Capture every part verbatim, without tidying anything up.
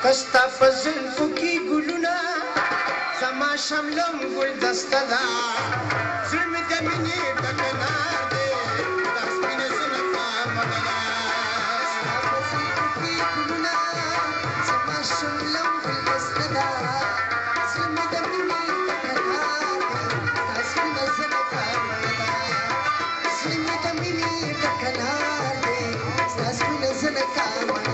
کستا په زلفو کې ګلونه زما شملم ګل دسته ده زړه مې د مینې ټکانار دی دا سپینه زلفه مړه ستا په زلفو کې ګلونه زما شملم ګل دسته ده زړه مې د مینې ټکانار دی دا سپینه زلفه مړه زړه مې د مینې ټکانار دی دا سپینه زلفه مړه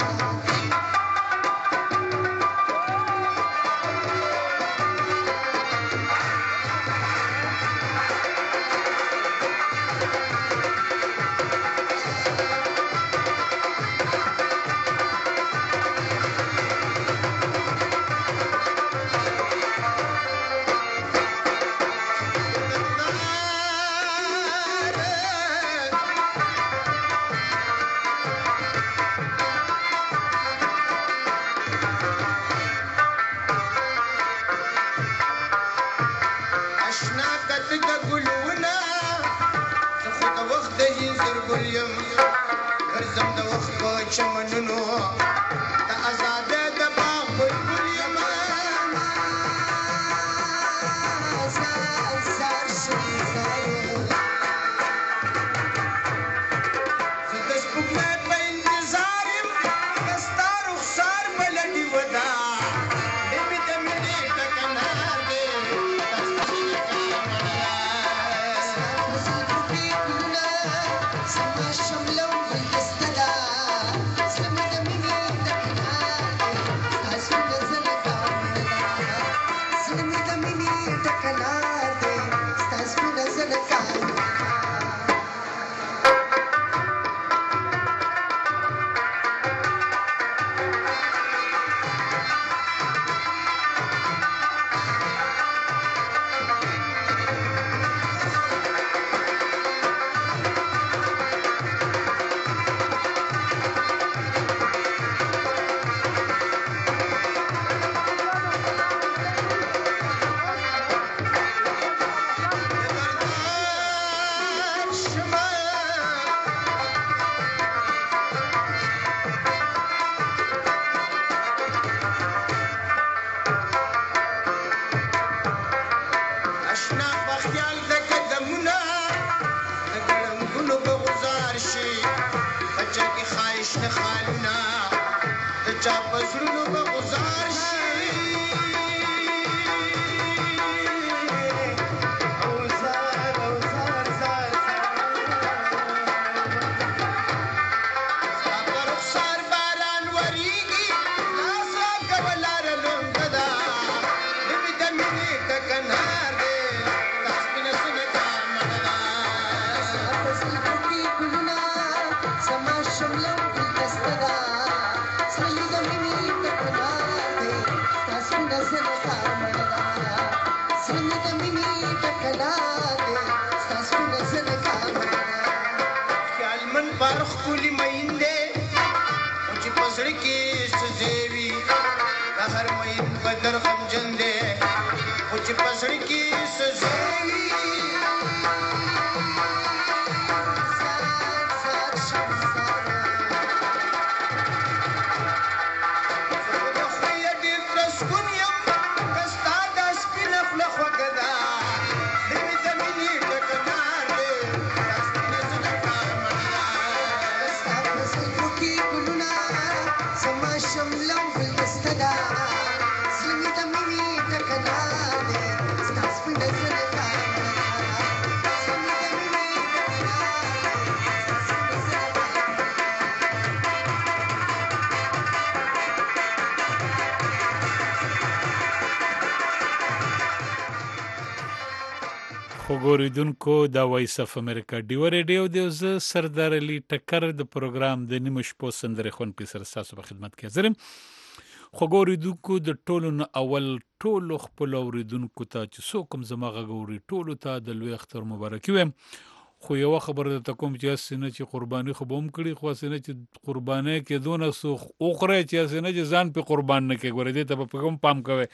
خوګوریدونکو دا وایس اف امریکا ډیو ریډیو دی زه سردار علي ټکر د پروګرام د نیمه شپو سندرې خونکي سره ستاسو په خدمت کې حاضر یم. خوګوریدونکو د ټولو نه اول ټولو خپلو اوریدونکو ته چې څوک هم زما غږ اوري ټولو ته د لوی اختر مبارکي وایم. خو یوه خبره درته کوم چې هسې نه چې قرباني خو به هم کړي خو هسې نه چې قربانۍ کې دونه څه وخورئ چې هسې نه چې ځان پې قربان نه کړئ. ګورئ دې ته به په کوم پام کوئ.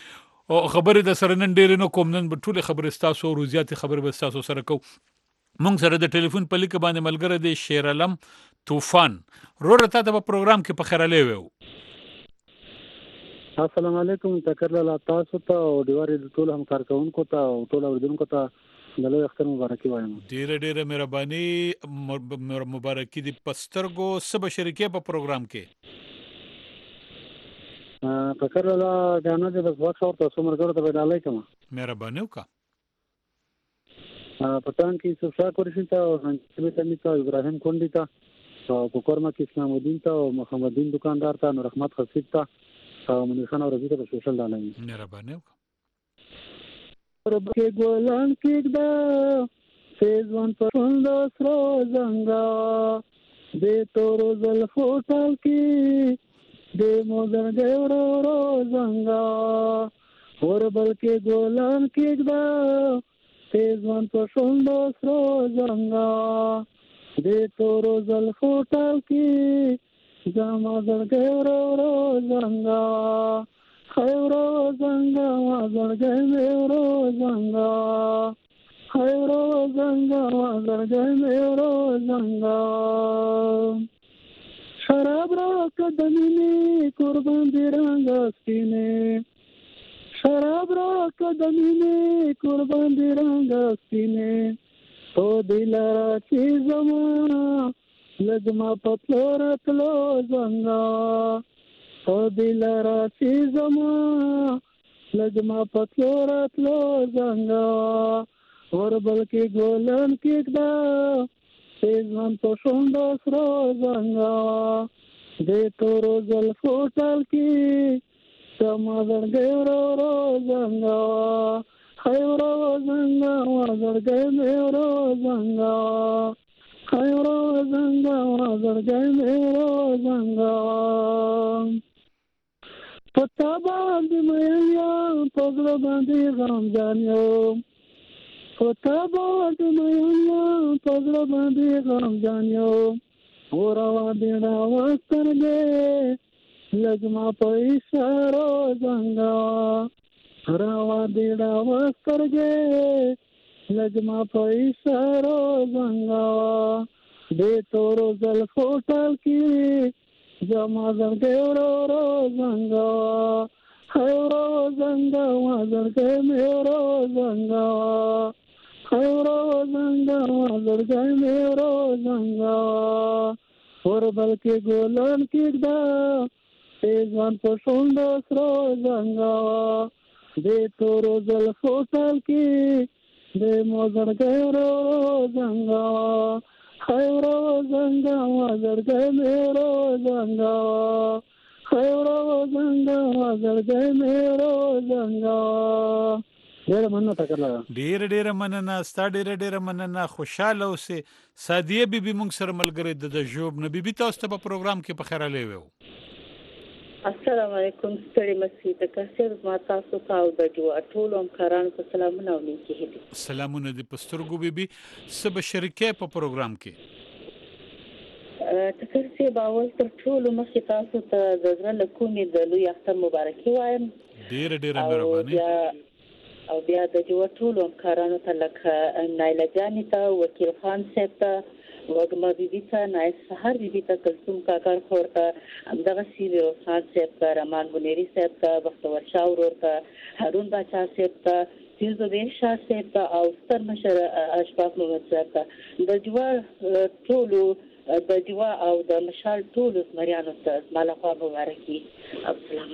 او خبرې د سره نن ډېرې نه کوم، نن به ټولې خبرې ستاسو او زیاتې خبرې به ستاسو سره کوو. مونږ سره د ټلیفون په لیکه باندې ملګری دی شیر علم طوفان. وروره تا ته په پروګرام کې په خیر علی ویو. السلام علیکم تکر له تاسو ته او دیوارې د ټول هم کارکونکو ته او ټول اوریدونکو ته د لوی اختر مبارکي وایم. ډیره ډیره مهرباني مبارکي د پسترګو سب شریکې په پروګرام کې. تکر له غاڼه د بس وخت او تاسو مرګره ته بدلای کوم. مهرباني وکړه. پټان کې سوشا کورشي ته او څنګه ته میته ابراهيم کونډي ته او کوکرما کې اسلام الدین ته او محمد الدین دکاندار ته نور رحمت خصیب ته او منیر خان اورزی ته په سوشل دالای. مهرباني وکړه. رب کے گولان کی دا سیزوان پرند سرو زنگا دے تو روزل فوٹال کی دے موزن گیورو رو زنگا اور بل کے گولان کی دا سیزوان پرند سرو زنگا دے تو روزل فوٹال کی دا موزن گیورو رو زنگا خیرو زنگا وزرگی میرو زنگا خیرو زنگا وزرگی میرو زنگا شراب را قدمینی قربان دی رنگ اسکینی شراب را قدمینی قربان دی رنگ اسکینی تو دل را چیزما لگما پتلو رتلو زنگا تو دل را چیزما لگما پتلو رتلو زنگا اور بلکی گولن کیکدا سیزمن تو شوندو سرو زنگا دے تو روزل فوٹال کی سمازن گیورو رو زنگا خیورو زنگا وزر گی میورو زنگا خیورو زنگا وزر گی میورو زنگا پتا باندې مېیا پزړه باندې غم جانیو پتا باندې مېیا پزړه باندې غم جانیو اوروا دینا وسترګې لګما په اشارو زنګا راوا دینا وسترګې لګما په اشارو زنګا دې تورو زل فوټال کې زما زنګورو رو زنګا خیرو زنګا وزرګې میرو زنګا خیرو زنګا وزرګې میرو زنګا اور بلکې ګولن کېدا سیزوان په شوندو سرو زنګا دې تورو زل فوټال کې دې موزرګې رو زنګا خیرو زنگا وزرگی میرو زنگا خیرو زنگا وزرگی میرو زنگا. ډیر مننه تکلا ډیر ډیر مننه ستا ډیر ډیر مننه خوشاله اوسه. سادیه بیبي مونږ سره ملګری د جوب نه بیبي تاسو ته په پروګرام کې په خیره لیو. السلام علیکم ستړي مسیح د کثیر ما تاسو ته او د جو ټول هم کاران په سلامونه او نیکی هدي. سلامونه د پسترګو بیبي سب شریکې په پروګرام کې. تکر سي باول تر ټول مخ تاسو ته د زړه له کومې د لوی اختر مبارکي وایم. ډیر ډیر مهرباني. او بیا د جو ټول هم کارانو ته لکه نایله جان ته وکیل خان صاحب ته وګما بیبي ته نایس سحر بیبي ته کلثوم کاکار خور ته همدغه سیوی روسان صاحب ته رمان بنيري صاحب ته بختور شاه ورور ته هارون باچا صاحب ته فیروز شاه صاحب ته او ستر مشر اشفاق محمد صاحب ته د جوا ټولو د جوا او د مشال ټولو زمریانو ته زماله خوا مبارکي. السلام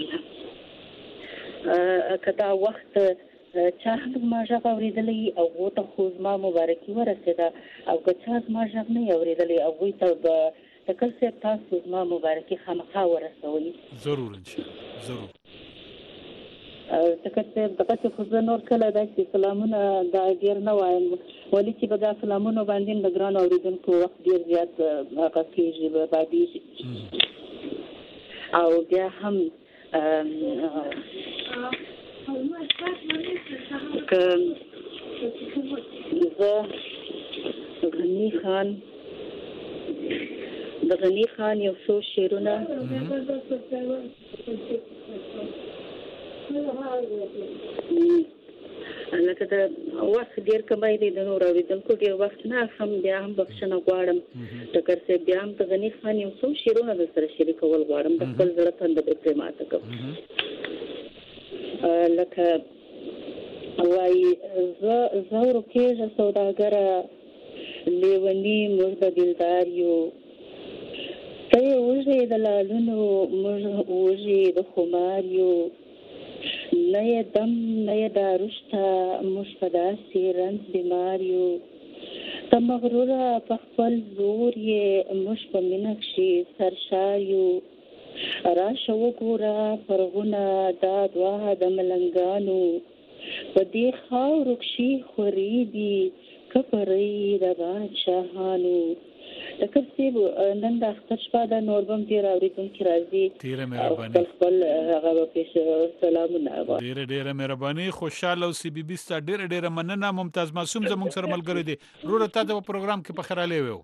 علیکم. کدا وخت چا هم ما ژغ اورېدلې او غوته خو زما مبارکي ورسېده او که چا زما ژغ نه اورېدلې او هغوی ته به تکل صاحب تاسو زما مبارکي خامخا ورسوئ. ضرور انشاءالله ضرور. تکل صاحب دغه چې خو زه نور کله داسې سلامونه دا ډېر نه وایم ولې چې به دا سلامونو باندې د ګرانو اورېدونکو وخت ډېر زیات هغه کېږي بربادېږي او بیا هم که زه غنی خان د غنی خان یو څو شعرونه لکه د وخت ډېر کمی دی د نور اورېدونکو ډېر وخت نه هم بیا هم بخښنه غواړم ټکر صاحب بیا هم د غني خان یو څو شعرونه در سره شریکول غواړم د خپل زړه تنده به پرې ماته کوم. لکه وای زه زه روکیږه سوداګره لیونی موږ د دلدار یو ته یې وږې د لالونو موږ وږې د خمار یو نه یې دم نه یې دارو شته موږ په داسې رنځ بیمار یو ته مغروره په خپل زور یې موږ په مینه کښې سرشار یو راشه وګوره پرغونه دا دوه د ملنګانو په دې خاورو کښې خورې دي کفرې د بادشاهانو لکه صاحب نن د اختر شپه ده نور به هم ډېر اورېدونکي راځي ډېره مهرباني خپل خپل هغه به پیش سلامونه ډېره ډېره مهرباني خوشحاله اوسې بیبي ستا ډېره ډېره مننه ممتاز معصوم زموږ سره ملګری دی وروره تا ته په پروګرام کې په خیرالی وی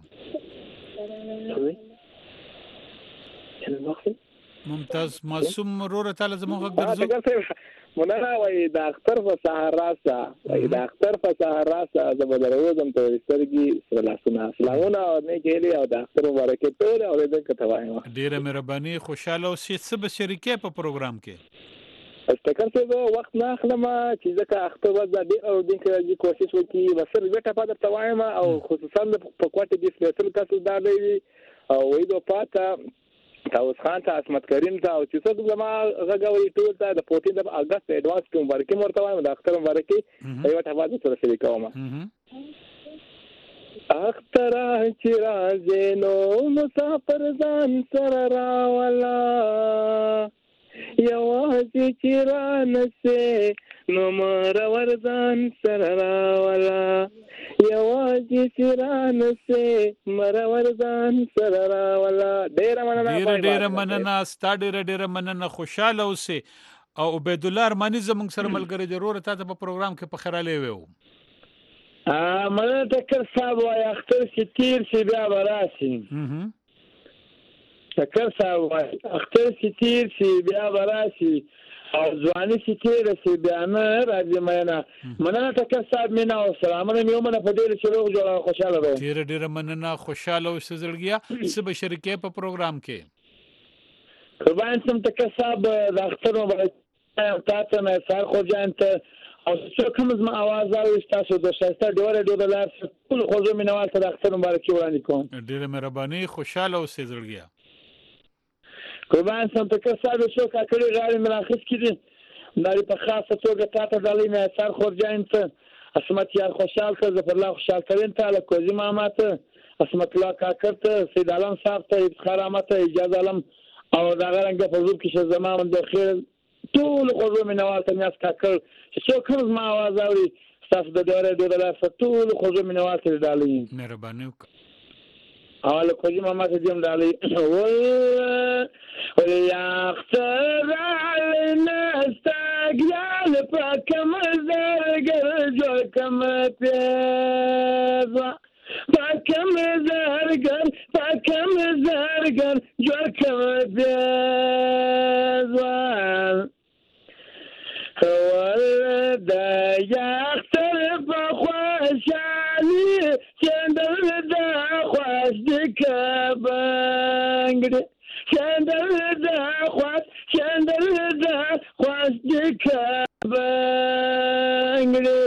ممتاز معصوم وروره تا له زموږ غږ درځو مننه وایي د اختر په سهار راسه وایي د اختر په سهار راسه زه به دروځم ته سترګې سره لاسونه سلامونه او نیکې هیلې او د اختر مبارکۍ ټولې اورېدونکو ته وایم ډېره مهرباني خوشحاله اوسې څه به شریکې په پروګرام کې استکر صاحب وخت نه اخلم چې ځکه اختر ورځ ده ډېر اورېدونکي راځي کوشش وکړي به صرف یوه ټپه درته وایم او خصوصا په کوټې کې سپېڅل کس دا دی او وایي د پاته تاوس خان ته عصمت کریم ته او چې څوک زما غږ اوري ټول ته د فورټین د اګست اډوانس کې مبارکي ورته وایم د اختر مبارکي یوه ټپه درسره شریکوم اختر چې راځې نو مسافر ځان سره راوله یوازې چې رانسې نو مرور ځان سره راوله یوازې چې رانسې مرور ځان سره راوله ډېره مننه ډېره ډېره مننه ستا ډېره ډېره مننه خوشحاله اوسې او عبیدالله ارماني زموږ سره ملګری دی وروره تا ته په پروګرام کې په خیرالی وی مننه ټکر صاحب وایي اختر چې تېر شي بیا به راشي ټکر صاحب وایي اختر چې تېر شي بیا به راشي او ځواني چې تېره شي بیا نه راځي مینه مننه ټکر صاحب مینه او سلامونه مې ومنه په ډېرې چې روغ جوړه خوشحاله روغ ډېره ډېره مننه خوشحاله اوسې زړګیه څه به شریکې په پروګرام کې قربان شم ټکر صاحب د اختر مبارکي تا ته نثار خورجان ته او څوک هم زما اواز اوري ستاسو د ښایسته ډېوه ریډیو د لارې ټولو خوږو مینوال ته د اختر مبارکي وړاندې کوم ډېره مهرباني خوشحاله اوسې زړګیه قربان شم ټکر صاحب څو کاکړي غاړې مې راخیستې دي دا په خاصه توګه تا ته ډالۍ مې نثار خورجان ته عصمت یار خوشحال ته ظفرالله خوشحال کریم ته لکوزي ماما ته عصمت الله کاکړ ته سید عالم صاحب ته افتخار احمد ته اجاز عالم او دغه رنګه په زور کې شه زما د خیر ټولو خوږو مینوال ته میاس کاکړ چې څوک هم زما اواز اوري ستاسو د ډېوه ریډیو د لارې ټولو خوږو مینوال ته ډالۍ مهرباني وکړه او لکوزي ماما ته دې هم ډالۍ اختر نستقبل فكم زرقر جوكم بيضا فكم زرقر فكم زرقر جوكم بيضا هو الدا يختر بخوشاني شندر دا خوش دكبانجري شندر دا خوش شندر دا خوش دكبانجري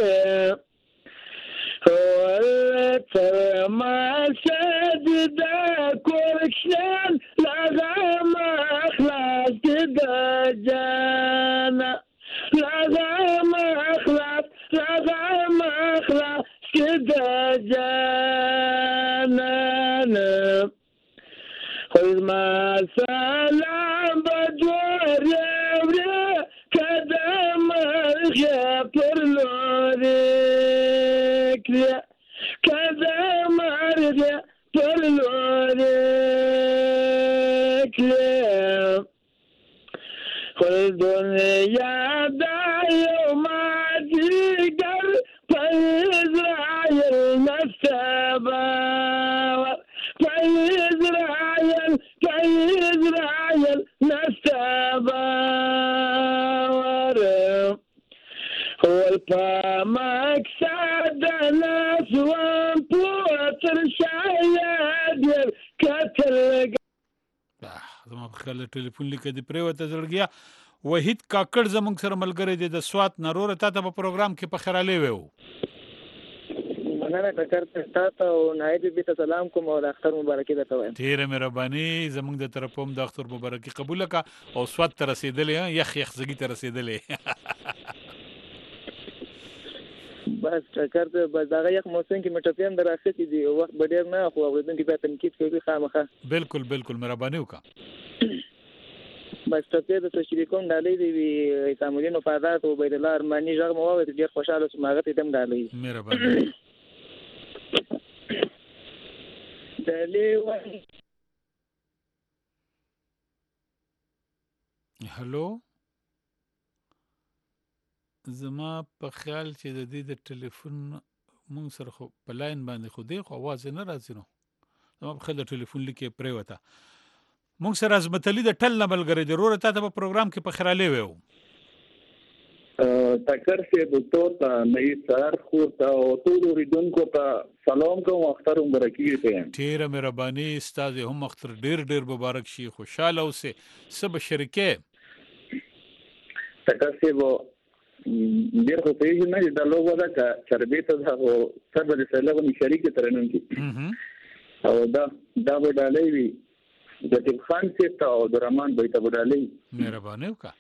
هو الترما شددا كوركشان لغام اخلاص دا جانا لغام اخلاص لغام اخلاص دا جانا خذ ما سلام بدور يوري كدام الخير لوريك كدام الخير لوريك خذ دنيا دا يوم تيقر فإسرائيل نستبا فإسرائيل فإسرائيل نستباور هو الفامك سادنا سوان بوتر شايد كتل زما په خیال ټلیفون لیکه دی پرېوته زړګیا وحید کاکړ زموږ سره ملګری دی د سوات نارور ته په پروګرام کې په خیراله وو. مننه ټکر ته او نایب بي ته سلام کوم او د اختر مبارکي درته وایم. ډیره مهرباني زموږ د طرفوم د اختر مبارکي قبول کا او سوات ته رسیدلې یخ یخ زګی ته رسیدلې. بس ټکر ته بس دا یخ موسم کې مټپیم دراختی دی وخت ډیر نه خو اوریدونکو په تنقید کوي خامخه. بالکل بالکل مهرباني وکا. بس ټکر د تشریح کوم ډالۍ دی وی تاملین او فادات او بيد الله ارماني ژغ مو وایي ډیر خوشاله سم هغه ته دم ډالۍ. مهرباني. هلو زما په خیال چې د دې د ټلیفون مونږ سره خو په لاین باندې خو دی خو आवाज نه راځي نو زما په خیال د ټلیفون لیکې پرې وته مونږ سره عظمت علي د ټل ملګری دی وروره تا ته په پروګرام کې په خیراله وو ټکر سے دکتور ته نئی سر خو ته او ټول ریډونکو ته سلام کوم اختر مبارکي ته ډیره مهرباني استاد هم اختر ډیر ډیر مبارک شي خوشاله اوسه سب شریکه ټکر سے وو ډیر خو پیژنې نه د لوګو دا چربې ته دا سر به سره له شریک ترنن کی او دا دا وډالې وی د تل خان سے ته او د رحمان بیت وډالې مهرباني وکړه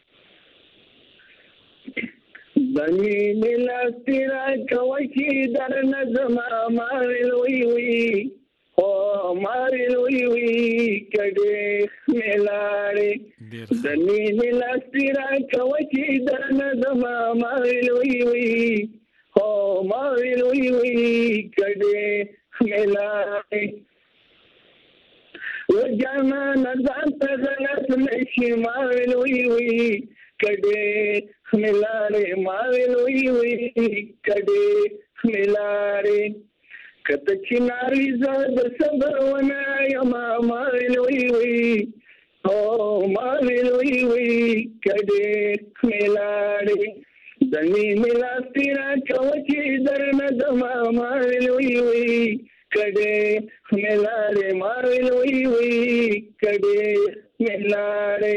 دنی ملاسترا کوي چې در نظم مارل وی وی او مارل وی وی کډه ملاره دنی ملاسترا کوي چې در نظم مارل وی وی او مارل وی وی کډه ملاره وجانا نظر تغلط نشي مارل وی وی کډه خملاره ماویل وی وی کډه خملاره کته چناري زاد صبر ونا یما ماویل وی وی او ماویل وی وی کډه خملاره دني ملاسترا کوچي درنه دما ماویل وی وی کډه خملاره ماویل وی وی کډه خملاره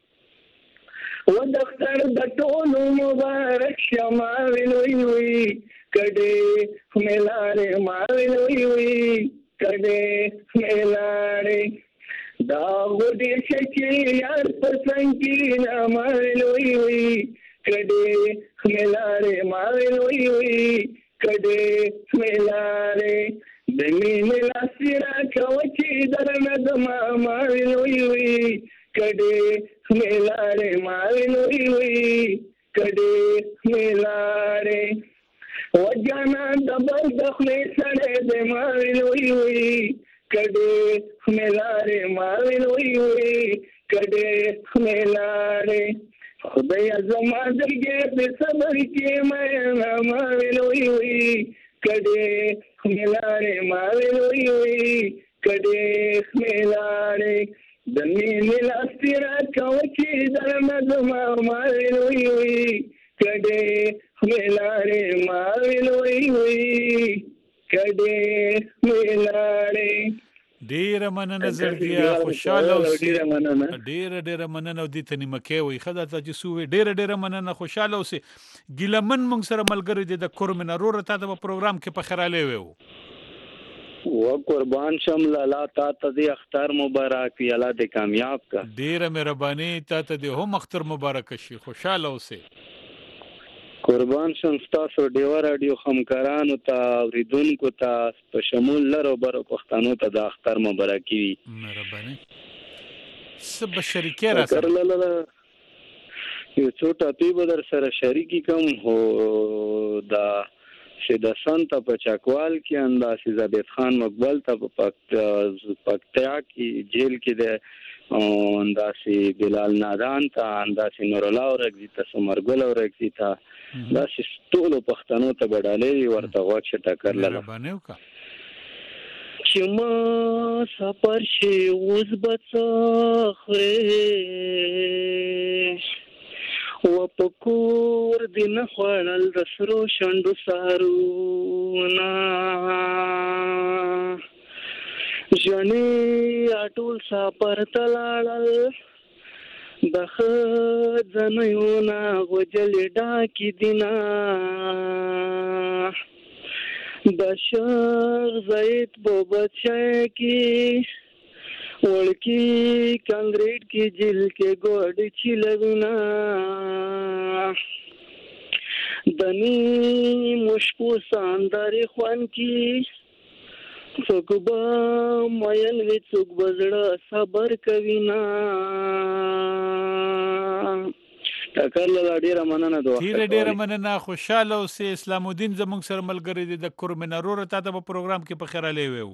و دختر د ټولو مبارک شماویل وی وی کډه ملاره ماویل وی وی کډه ملاره دا ودې چې یار پسند کی نه ماویل وی وی کډه ملاره ماویل وی وی کډه ملاره دني ملاسرا کوچي درنه دما ماویل وی وی کډه ملاره ماویل وی وی کډه ملاره وجانا دبر دخلې سره د ماویل وی وی کډه ملاره ماویل وی وی کډه ملاره خدای زما دغه په صبر کې مې ماویل وی وی کډه ملاره ماویل وی وی کډه ملاره دني ملاسترا کوچي درنه دما ماویل وی وی کډه ملاره ماویل وی وی کډه ملاره ډیر مننه زړګیا خوشاله اوسې ډیر ډیر مننه د تنی مکه وي خدای ته چې سوې ډیر ډیر مننه خوشاله اوسې ګلمن موږ سره ملګری د کورمن رور ته په پروګرام کې په خیراله وو و قربان شم لالا تا ته د اختر مبارک وي الله دې کامیاب کا ډیره مهرباني تا ته د هم اختر مبارک شي خوشاله اوسې قربان شم تاسو ډیو رادیو همکارانو ته اوریدونکو ته په شمول لرو برو پښتنو ته د اختر مبارک وي مهرباني سب شریکه را سره یو څو ټاپی به در سره شریکی کوم هو دا شیدا سنت په چاکوال کې انداسې زبید خان مقبل ته په پکتیا کې جیل کې د انداسې بلال نادان ته انداسې نور الله اورګزی ته سمرګل اورګزی ته داسې ټول پښتنو ته بدالې ورته واچ ټکر لاله باندې وکا چې ما سفر شي اوس بڅخره و پکور دین خوړل د سرو شندو سارونه جنې اټول سفر تلاړل د خزنیونه وجل ډاکی دینا د شغ زید بوبت شکی وړکی کانګریټ کی جل کې ګوډ چلوینا دنی مشپو سانداري خوان کی څوک به مایل وی څوک بزړه صبر کوینا ټکر له ډیره مننه دوه ډیره ډیره مننه خوشاله اوسې اسلام الدین زموږ سره ملګری دی د کورمنرور ته په پروګرام کې په خیر علي وو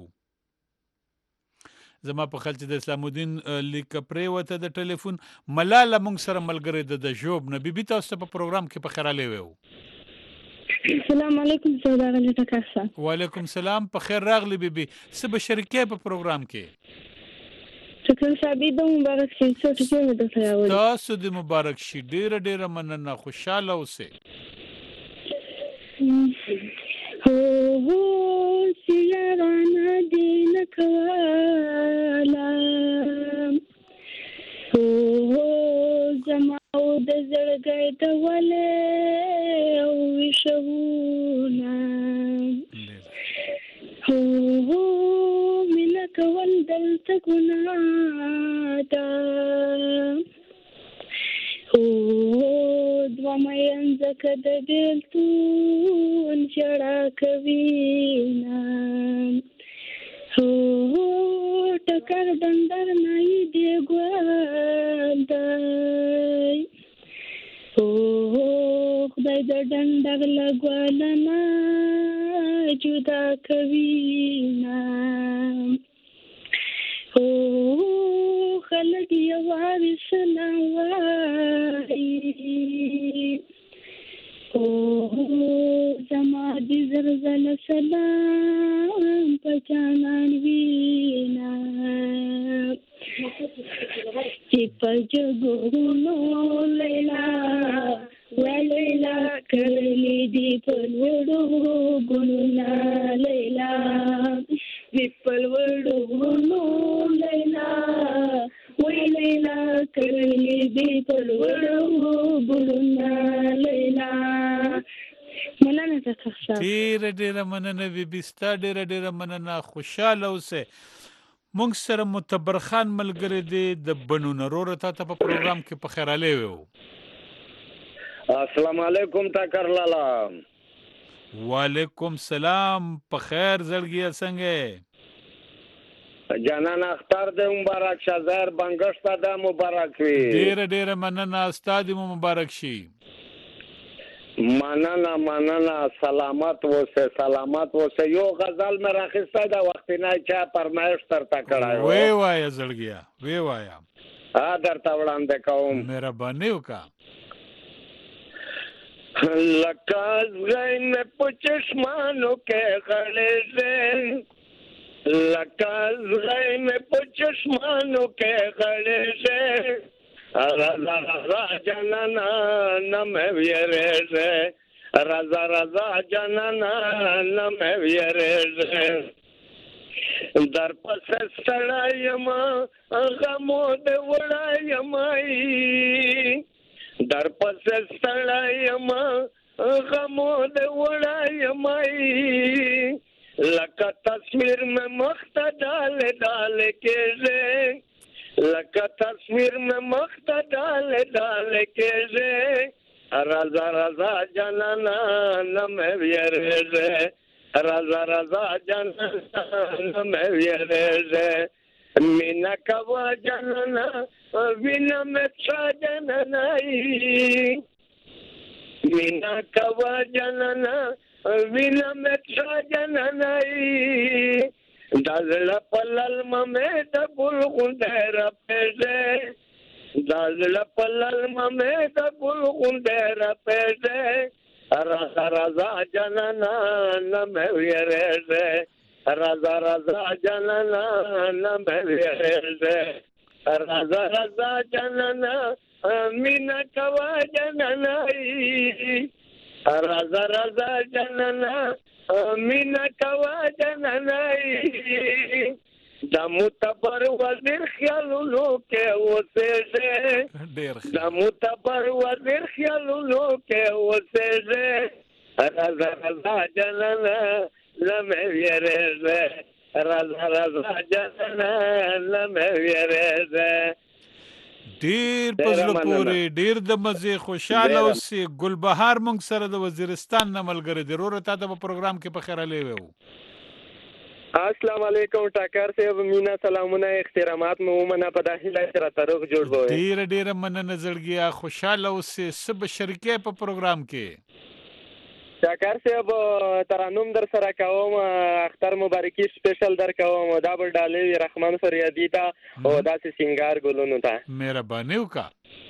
زما په خل چې د اسلام الدین لیک پرې وته د ټلیفون ملاله موږ سره ملګری د جوب نه بیبي تاسو په پروګرام کې په خیر علي وو السلام علیکم سوداغلی تکاسا وعلیکم سلام په خیر راغلی بیبي څه به شریکه په پروګرام کې شکر صاحب د مبارک شي څه ټکی مې د سره تاسو د مبارک شي ډیره ډیره مننه خوشاله اوسئ هو هو سیارانه دین کولا هو هو زماو د زړګي د ولې او وشونا هو هو مینه کول دلته ګناه ده هو دوا مې ځکه د بیلتون جړه کوینا هو ټکر دندر نه دی ګوندای هو خدای د دندر لګولنا جدا کوینا هو خلک یواري سلام وای او زما دې زرزل سلام پچانان وینا چې پجګونو لیلا ولیلا کړلې دې په وړو ګلونا لیلا دې په وړو ګلونو لیلا ولیلا کړلې دې په وړو ګلونا لیلا مننه تاسو ډیره ډیره مننه بیبي ستا ډیره ډیره مننه خوشاله اوسه مونږ سره متبر خان ملګری دی د بنو نرور ته په پروګرام کې په خیر علي وو السلام علیکم تاکر لالا وعلیکم سلام په خیر زړګي څنګه جانان اختر د مبارک شزر بنگشت د مبارک وي ډیره ډیره مننه استاد مو مبارک شي مننه مننه سلامت وسه سلامت وسه یو غزل مې راخسته دا وخت نه چا پرمایش تر تا کړای وی وای زړګیا وی وای ا درته وړاندې کوم مهرباني وکړه لکاز غین پچشمانو کې غړې زه لکاز غین پچشمانو کې غړې زه رضا رضا جنانا نم ویرزه رضا رضا جنانا نم ویرزه در پس سړایم غمو د وړایم در پس سړایم غمو د وړایم لکه تصویر میں مخت ډال ډال کېږي لکه تصویر میں مخت ډال ډال کېږي رضا رضا جنانا نم ویرزه رضا رضا جنانا نم ویرزه مینا کوا جنانا وینا مچا جنانای مینا کوا جنانا وینا مچا جنانای دازل پلل ممه دبل غندر پېزه دازل پلل ممه دبل غندر پېزه رضا رضا جنانا نم ویرزه رضا رضا جنانا نم ویرزه رضا رضا جنانا مینا کوا جنانای رضا رضا جنانا مینا کوا جنانای د متبر وزیر خیالونو کې اوسېږي ډېر د متبر وزیر خیالونو کې اوسېږي رضا رضا جنانا لمه ویرېږي رضا رضا جنانا لمه ویرېږي. ډېر په زړه پورې ډېر د مزې خوشحاله اوسې. ګلبهار موږ سره د وزیرستان نه ملګری دی. وروره تا ته په پروګرام کې په خیر راغلی وو. السلام علیکم ټاکر صاحب، مینا سلامونه احترامات مو ومنه په داخله سره تاریخ جوړ وو. ډېر ډېر مننه زړګیا، خوشاله اوسې. څه به شریکې په پروګرام کې؟ ټاکر صاحب ترانوم در سره کوم، اختر مبارکي سپیشل در کوم، دا بل ډالې رحمان فریادي ته او داسې سنگار ګلونو ته مهرباني وکړه.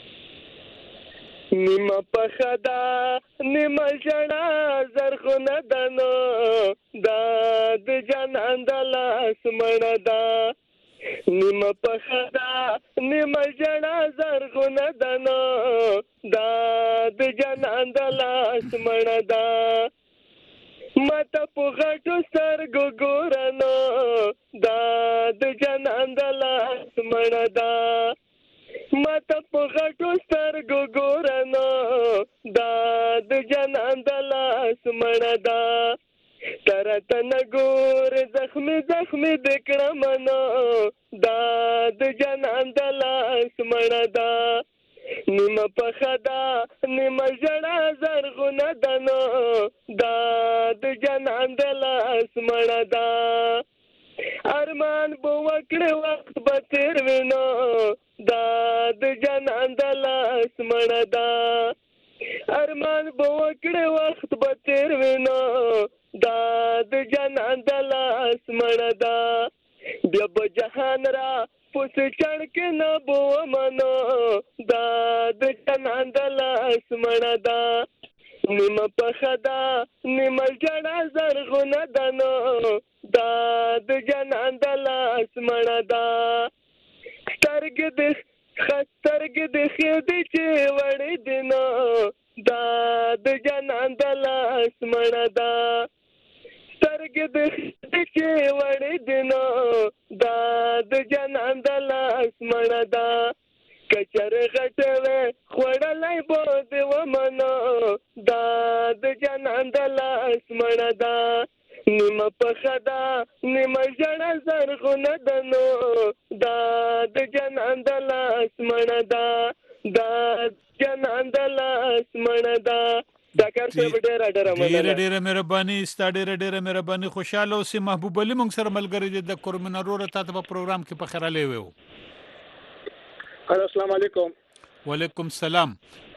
نیمه پخدا نیمه ژړا زرغونه ده نو دا د جانان د لاس مړه ده. نیمه پخدا نیمه ژړا زرغونه ده نو دا د جانان د لاس مړه ده. ماته په غټو سترګو ګوره نو دا د جانان د لاس مړه ده. ماته په غټو سترګو ګوره نو دا د جانان د لاس مړه ده. ترته نه ګور زخمي زخمي د کړم نو دا د جانان د لاس مړه ده. نیمه پخدا نیمه ژړا زرغونه ده نو دا د جانان د لاس مړه ده. ارمان به وکړې وخت به تېر وي نو دا د جانان د لاس مړه ده. ارمان به وکړې وخت به تېر وي نو دا د جانان د لاس مړه ده. بیا به جهان را پسې چړ کې نه بوم نو دا د جانان د لاس مړه ده. نیمه پخدا نیمه ژړا زرغونه ده نو دا د جانان د لاس مړه ده. سترګې د سترګې د خېدې چې وړې دي نو دا د جانان د لاس مړه ده. سترګې د خېدې چې وړې دي نو دا د جانان د لاس مړه ده. کچر غټه وې خوړلای به د ومنو دا د جانان د لاس مړه ده. نیمه پخدا نیمه ژړا زرغونه ده نو دا د جانان د لاس مړه ده. دا جانان د لاس مړه ده. ډاکټر صاحب ډېر ډېر ډېر ډېر مهرباني ستا ډېر ډېر مهرباني. خوشاله اوسې. محبوب علي موږ سره ملګری دی د کورمن وروره تا ته په پروګرام کې په خیر راغلی وو. السلام علیکم. وعلیکم السلام.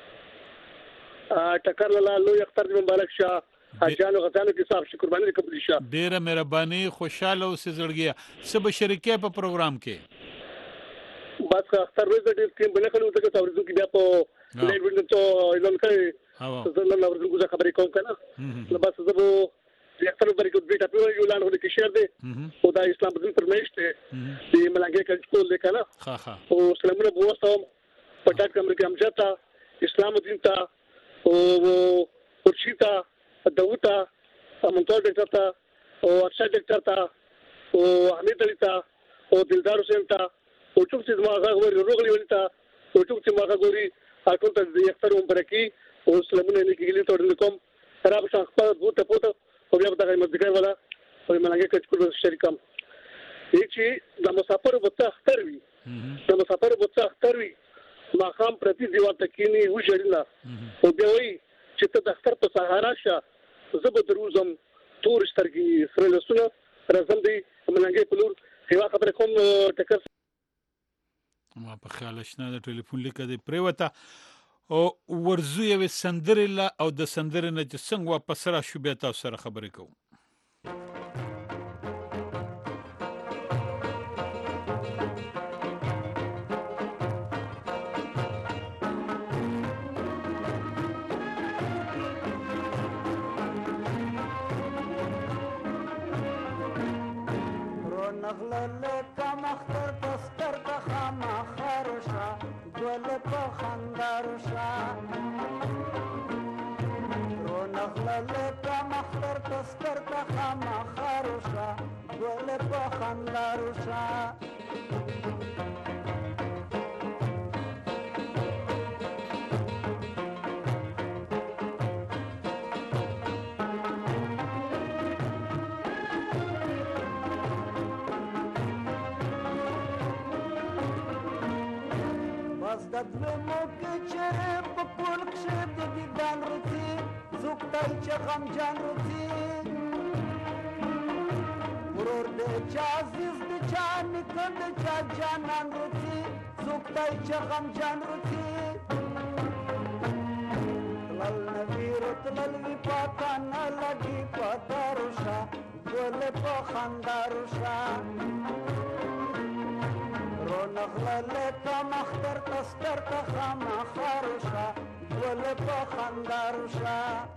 ټکر لاله لوی اختر مبارک شه. حاجانو غزانو کې صاحب شکر باندې قبول شه. ډېره مهرباني. خوشاله اوسې زړګیا. څه به شریکې په پروګرام کې؟ بس اختر ورځ ډېر ټیم بل کړو ته تاسو کې بیا په لیډ وینډ ته اعلان کړی. زه نن اورځو کوزه خبرې کوم کنه. نو بس زه به اختر مبارک دې ټاپو یو اعلان ورته کې شیر دی. او دا اسلام بدن فرمایش ته دی ملنګ کې کول لیکنه. ها ها. او سلامونه بوستم پټاک کمر کې امجتا اسلام الدین تا او ورشیتا داوتا منتور ډاکټر تا او ارشاد ډاکټر تا او حمید علي تا او دلدار حسین تا او ټول څه ما غوړي روغلي ولتا او ټول څه ما غوړي اټول ته دې اختر مبارکي او سلامونه لیکي له تورن کوم خراب څنګه خپل بوته پوته او بیا د مدګر ولا او ملنګ کې کول شریکم. چې د مسافر بوته اختر وي د مسافر بوته اختر وي ما خام پرتی دیوار تکینی وجړلا او بیا وی چې ته د اختر په سهارا شه زه به دروزم تور سترګي سره لسونه راځم دی ملنګ په لور هوا خبره کوم ټکر ما په خیال شنه د ټلیفون لیکه دی پریوته او ورزو یو سندرې لا او د سندرې نه چې څنګه واپس را شو بیا تاسو سره خبرې کوم. نغلل کم اختر پستر تخام خرشا گل پخندرشا رو نغلل کم اختر تستر ته خامخا روشه ګل په خندا روشه بس د دویمو کې چې په کور کښې د دیدن روڅي څوک دی چې غمجن روڅي ورور دی چا عزیز دی چا نیکه دی چا جانان روڅي څوک دی چې غمجن روڅي تلل نه وي راتلل وي پاته نه لګي پته روشه ګلې په خندا روشه رونق لکه مختر تستر ته خامخا روشه ګل په خندا روشه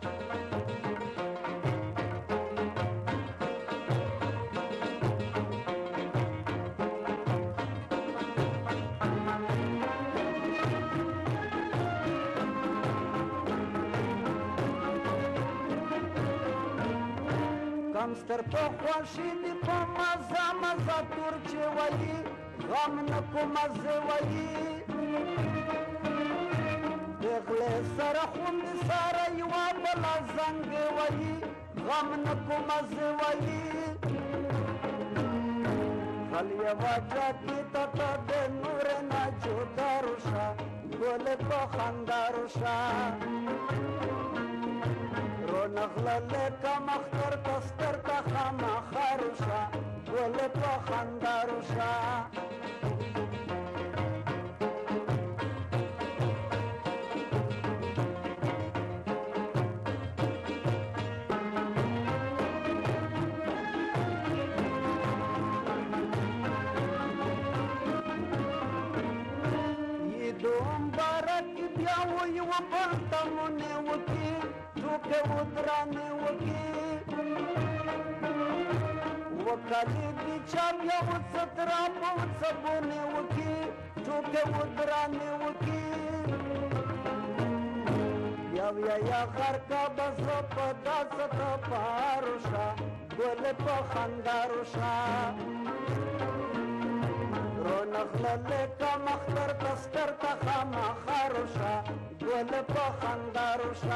کم ستر په خوښي دي په مزه مزه تور چې وایي غم نه په مزه وایي د غلې سره خوندې سره یوه بله زنګې وایي غم نه په مزه وایي غل یوه جاکې ته ته د نورې نه جدا روشه ګلې په خندا روشه رونق لکه مختر تستر ته خامخا روشه ګلې په خندا روشه بیا و یو بل ته مونې وکړي ټوکې ودرانې وکړي وکالې دي چا بیا وڅترا په وڅبونې وکړي ټوکې ودرانې وکړي بیا بیا یا غر کا بس په داسه ته پاروشه ګلې په خندا روشه رونق لکه مختر تستر ته خامخا روشه ګل په خندا روشه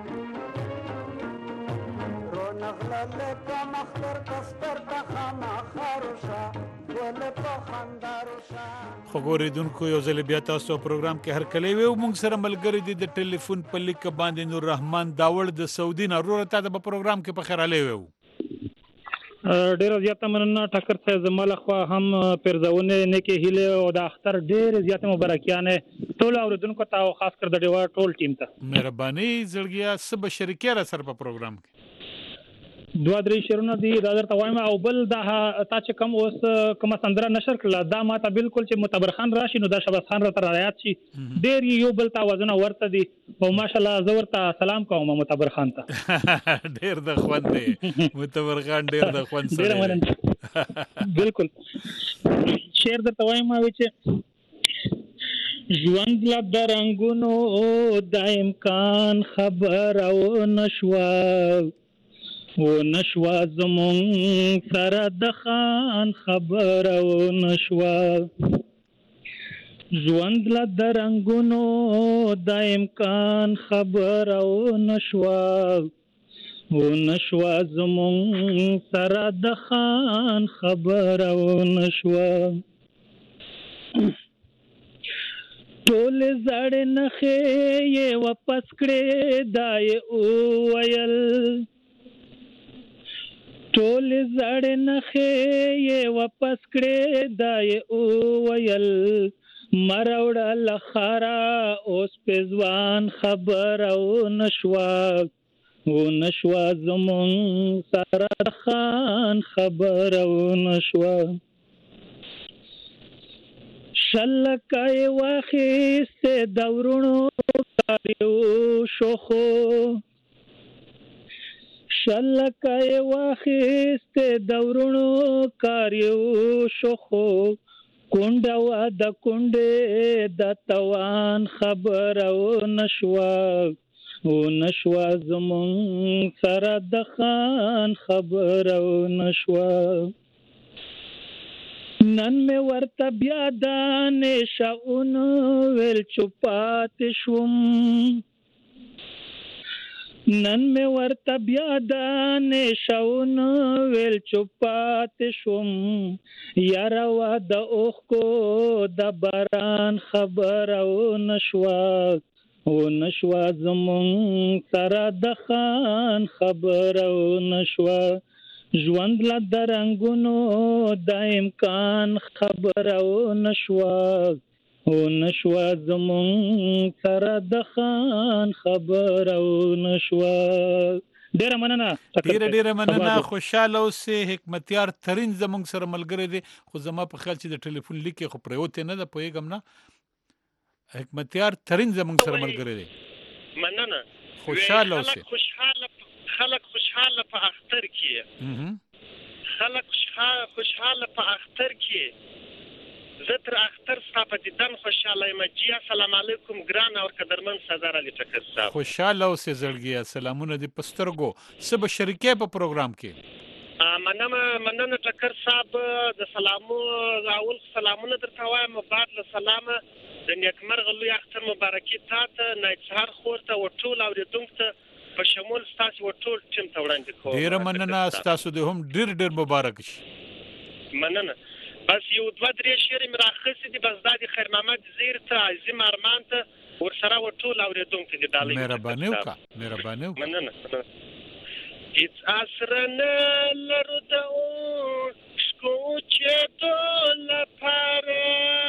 رونق لکه مختر تستر ته خامخا روشه ګل په خندا روشه خو ګورېدونکو یو ځل بیا تاسو پروګرام کې هر کلی وي موږ سره ملګری دي د ټلیفون په لیک باندې نور رحمان داوړ د سعودي نه وروره تا د پروګرام کې په خیر علي وو ډیر زیاته مننه ټکر ته زماله خو هم پرځونه نه کې هله او د اختر ډیر زیاته مبارکیانه ټول اوریدونکو ته او خاص کر د ډیوا ټول ټیم ته مهرباني زړګیا سب شریکه را سره په پروګرام کې دوه درې شهرونه دي دا درته وایم او بل دا تا چې کوم اوس کومه سندره نشر کړله دا ماته بالکل چې متبر خان راشي نو دا شباس خان راته رایات شي ډېر یو بل ته وزنه ورته دي او ماشاءالله زه ورته سلام کوم متبر خان ته ډېر د خوند دی متبر خان ډېر د خوند سره بالکل شعر درته وایم چې ژوند لا د رنګونو د امکان خبر او نشوا و نشوا زمون سره د خان خبر او نشوا ژوند لا د رنګونو د امکان خبر او نشوا و نشوا زمون سره د خان خبر او نشوا ټول زړه نخې یې واپس کړې دای او ویل ټول زړه نخې یې واپس کړې دای او ویل مروړه لخرا اوس په ځوان خبر او نشوا و نشوا زمون سره خان خبر او نشوا شلکای واخیسته دورونو کاریو شوخو شلکای واخیسته دورونو کاریو شوخو کونډه وا د کونډه د توان خبر او نشوا او نشوا زمون سره د خان خبر او نشوا نن می ورته بیا د نشاون ویل چوپات شوم نن می ورته بیا د نشاون ویل چوپات شوم یاره وا د اوخ کو د باران خبر او نشوا او نشوا زمون سره د خان خبر او نشوا ژوند لا درنګونو د امکان خبر او نشوا او نشوا زمون سره د خان خبر او نشوا ډیره مننه ډیره ډیره مننه خوشاله اوسې حکمتیار ترين زمونږ سره ملګری دی خو زما په خیال چې د ټلیفون لیکي خو پریوته نه ده پوهیږم نه حکمتیار ترين زمونږ سره ملګری دی مننه خوشاله اوسې خوشاله خلک خوشاله په اختر کې خلک خوشاله په اختر کې زه تر اختر څخه په دیدن خوشاله یم جی السلام علیکم ګران او قدرمن سردار علي ټکر صاحب خوشاله اوسې زړګیا سلامونه دي پسترګو سبا شریکه په پروګرام کې مننه مننه ټکر صاحب د سلامو اول سلامونه درته وایم بعد له سلامه د نیکمرغ لوی اختر مبارکي تاسو نه سهار خورته او ټول اوریدونکو ته په شمول تاسو ټول ټیم ته وړاندې کوم ډیر مننه تاسو د هم ډیر ډیر مبارک شي مننه بس یو دوه درې شعر مې راخصې دي بس دا د خیر محمد زیر ته عظیم ارمان ته ورسره ټول اوریدونکو دي ډالۍ مهرباني وکړه مهرباني وکړه مننه هیڅ عصر نه لرو د شکو چې دول لپاره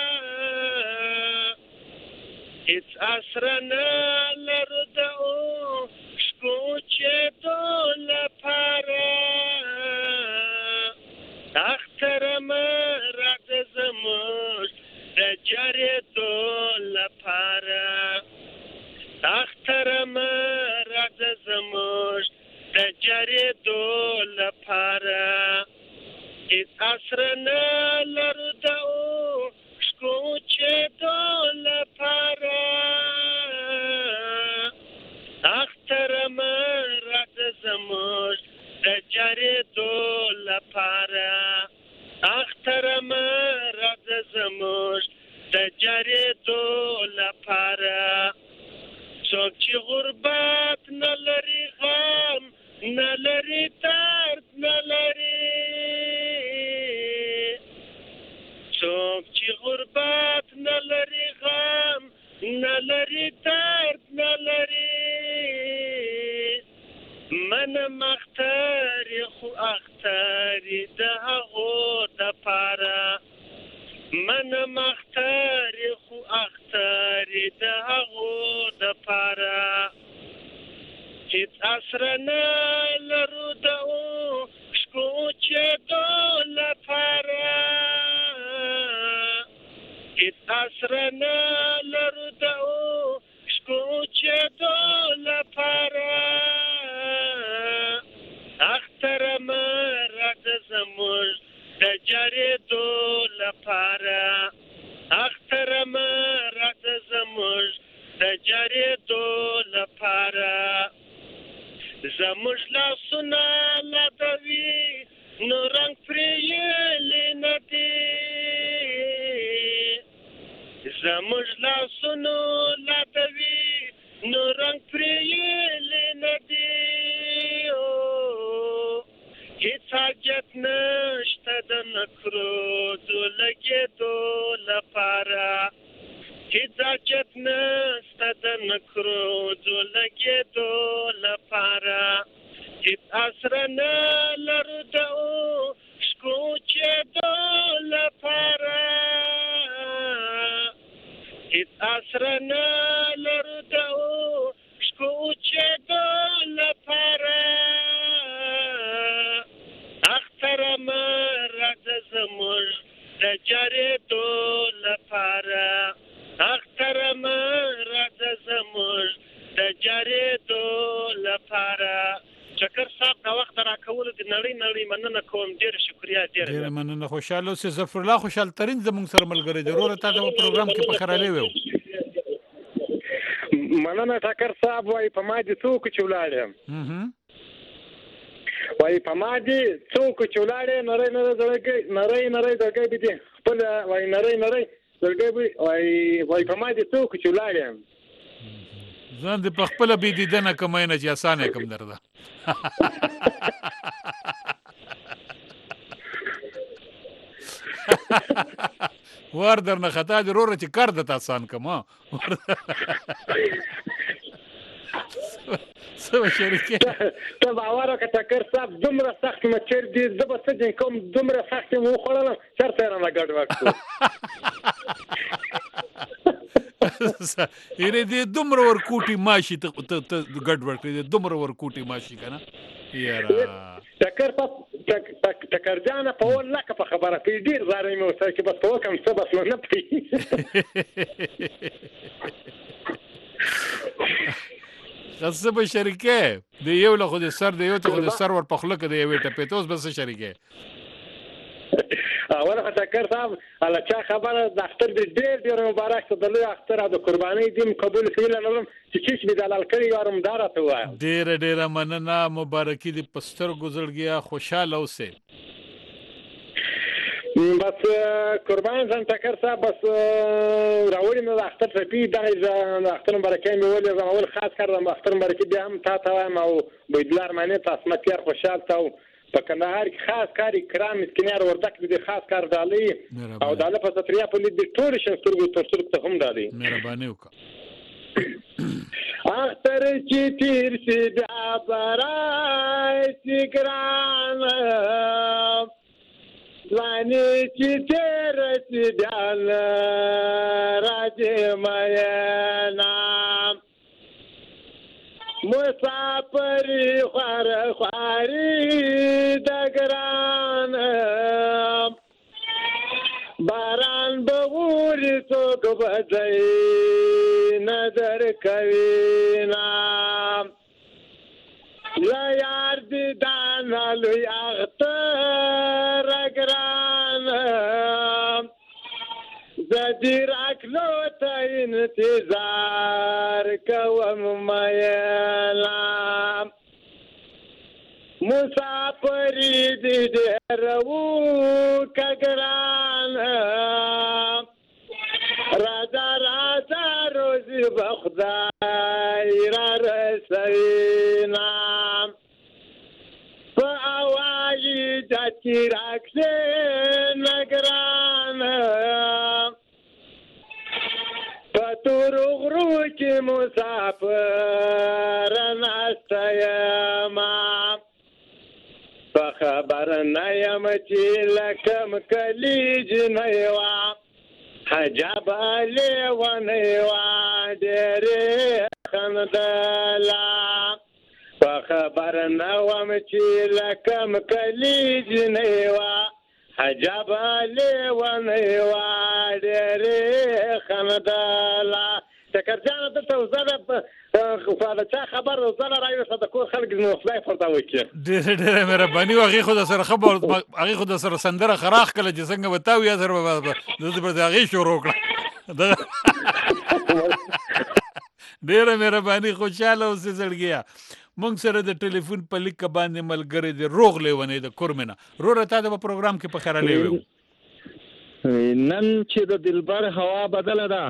هیڅ عصر نه لرو د شکو چې دول لپاره اختر مراد زموږ د جارېدو لپاره اختر مراد زموږ د جارېدو لپاره هیڅ عصر نه لرو د شکو چې دول لپاره اختر مراد زموږ د جارېدو لپاره اختر مراد زموږ د جارېدو لپاره څوک چې غربت نه لري غم نه لري درد نه لري څوک چې غربت نه لري غم نه لري درد نه لري من مختار خو اختار د هغو د پاره من مختار خو اختار د هغو د پاره هیڅ عصر نه لرو د شکو چې دول لپاره هیڅ عصر نه لرو د شکو چې دول لپاره اختر مراد زموږ د جارېدو لپاره اختر مراد زموږ د جارېدو لپاره زموږ لاسونه لدوي نو رنګ پرېیلی نه دي زموږ لاسونو لدوي نو رنګ پرېیلی نه دي هیڅ حاجت نشته د نکرو لګېدو لپاره هیڅ حاجت نشته د نکرو لګېدو لپاره هیڅ عصر نه لرو د شکو چېدو لپاره هیڅ عصر نه لرو د شکو چېدو لپاره اختر مراد زموږ د جارېدو لپاره اختر مراد زموږ د جارېدو لپاره چکر صاحب دا وخت راکولو د نړۍ نړۍ مننه کوم ډېر شکریا ډېر ډېر مننه خوشاله اوسې ظفر الله خوشحال ترين زموږ سره ملګری دی وروره تا د پروګرام کې په خراله وو مننه ټکر صاحب وای په ما دي څوک چې ولاړم وای په ما دي څوک چې ولاړې نری نری زړګي نری نری زړګي دي خپل وای نری نری زړګي وای وای په ما دي څوک چې ولاړم ځان دې په خپل بي دي دنه کماینه چې اسانه کم درده وار درنه خطا دې روره چې کار د تاسان کما سو شریکه ته باور وکړه ټکر صاحب دومره سخت مچر دي زه به څه کوم دومره سخت مو خوړلم چرته نه ګډ وکړو یره دې دومره ورکوټي ماشي ته ګډ ورکړي دې دومره ورکوټي ماشي کنه یاره ټکر صاحب ټکر جان په ول لکه په خبره کې ډیر زارې مو سره کې بس په کوم څه بس نه پي خاصه به شریکه د یو له خو د سر د یو ته خو د سر ور پخله کې د یو ټپې توس بس شریکه اوله ټکر صاحب الله چا خبره د اختر د ډیر ډیر مبارک ته د لوی اختر د قربانۍ دیم قبول کړل نو چې چې به دلال کړی یارم دارته وای ډیر ډیر مننه مبارکي د پستر گزړګیا خوشاله اوسه بس قربان ځان ټکر صاحب بس راوړی نو د اختر په دغه د اختر مبارکي مې ولې زمول خاص کړم اختر مبارکي به هم تا ته وایم او بيدلار معنی تاسو مت یار خوشاله تاو په کندهار کې خاص کاری کرام مسکینار وردک دي خاص کار دالي او داله په ستریا په لید ټول شنسترګو تر څو ته هم دالي مهرباني وکړه اختر چې تیر سي بیا برای سګران لانی چې تیر سي بیا راځي مې نام مسافری خوار خواری دگران باران بغوری سوک بزئی نظر کوینا لیار دی دانا لوی اختر اگران زدیر اکلو تا انتظار کوم میلام مسافری دی دیرو کگران راجا راجا روزی بخدای را رسینام پا آوائی جاتی راکلی نگرانم پتور غرو کی مسافر نستیم فخبر نیم چی لکم کلیج نیوا حجاب لیو نیوا دیری خندلا فخبر نیم چی لکم کلیج نیوا حجاب لیو نیوا دیری خندلا ټکر جان دلته وزره په چا خبر وزره راوي صدقو خلک نو خدای فرتا وکي ډېر ډېر مهرباني واغې خو د سره خبر هغه خو د سره سندره خراخ کله چې څنګه وتاو یا سره د دې هغه شروع کړه ډېر مهرباني خوشاله اوسې زړګیا مونږ سره د ټلیفون په لیک باندې ملګری دی روغ لیونی د کورمنه روره تا د پروګرام کې په خیره لیو نن چې د دلبر هوا بدله ده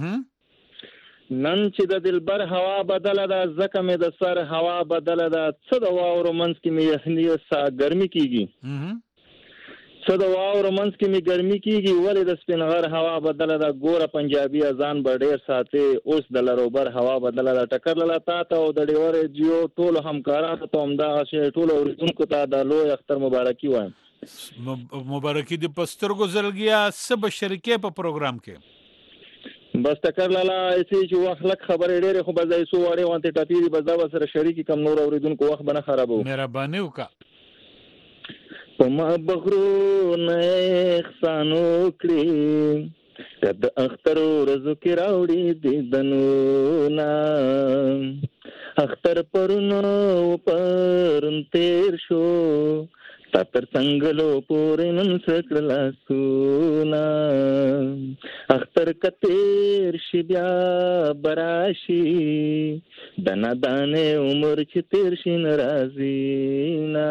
نن چې د دلبر هوا بدله ده ځکه مې د سر هوا بدله ده څه د واورو منځ کې مې یخني سا ګرمي کېږي څه د واورو منځ کې مې ګرمي کېږي ولې د سپین غر هوا بدله ده ګوره پنجابي اذان به ډېر ساتي اوس د لروبر هوا بدله ده ټکر لاله تا ته او د ډیور جیو ټولو همکارانو ته همدغه شی ټولو اورېدونکو ته د لوی اختر مبارکي وایم مبارکي د پسترګو زلګیا سب شریکې په پروګرام کې بس تکر لاله ایسي چې وخت لک خبرې ډېرې خو به ځای سو وړې وانته ټاپېري به دا سره شریکي کم نور اورېدونکو وخت به نه خرابو مهرباني وکړه په ما بغرونه احسان وکړي که د اختر ورځو کې راوړي دیدنونه اختر پرونو پرون تېر شو تا تر څنګلو پورې نن سکړلا سونا اختر کتیر شي بیا براشي د نادانې عمر چې تیر شي ناراضي نا